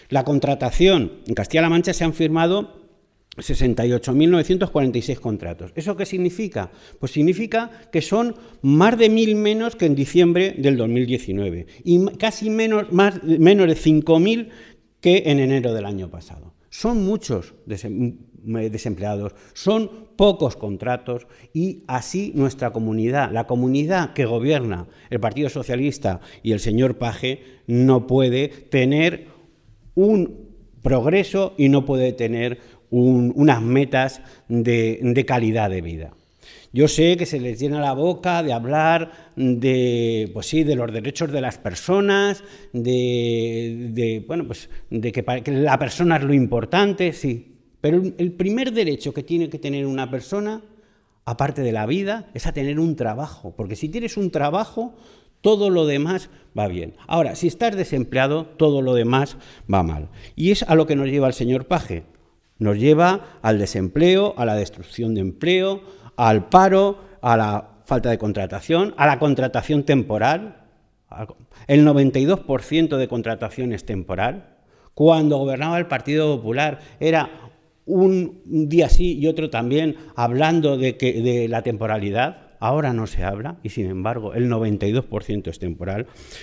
La contratación. En Castilla-La Mancha se han firmado 68.946 contratos. ¿Eso qué significa? Pues significa que son más de 1.000 menos que en diciembre del 2019 y casi menos de 5.000 que en enero del año pasado. Son muchos desempleados, son pocos contratos y así nuestra comunidad, la comunidad que gobierna el Partido Socialista y el señor Page, no puede tener un progreso y no puede tener unas metas de calidad de vida. Yo sé que se les llena la boca de hablar de los derechos de las personas, de que la persona es lo importante, sí. Pero el primer derecho que tiene que tener una persona, aparte de la vida, es a tener un trabajo. Porque si tienes un trabajo, todo lo demás va bien. Ahora, si estás desempleado, todo lo demás va mal. Y es a lo que nos lleva el señor Page. Nos lleva al desempleo, a la destrucción de empleo, al paro, a la falta de contratación, a la contratación temporal. El 92% de contratación es temporal. Cuando gobernaba el Partido Popular era un día sí y otro también hablando de la temporalidad. Ahora no se habla y, sin embargo, el 92% es temporal.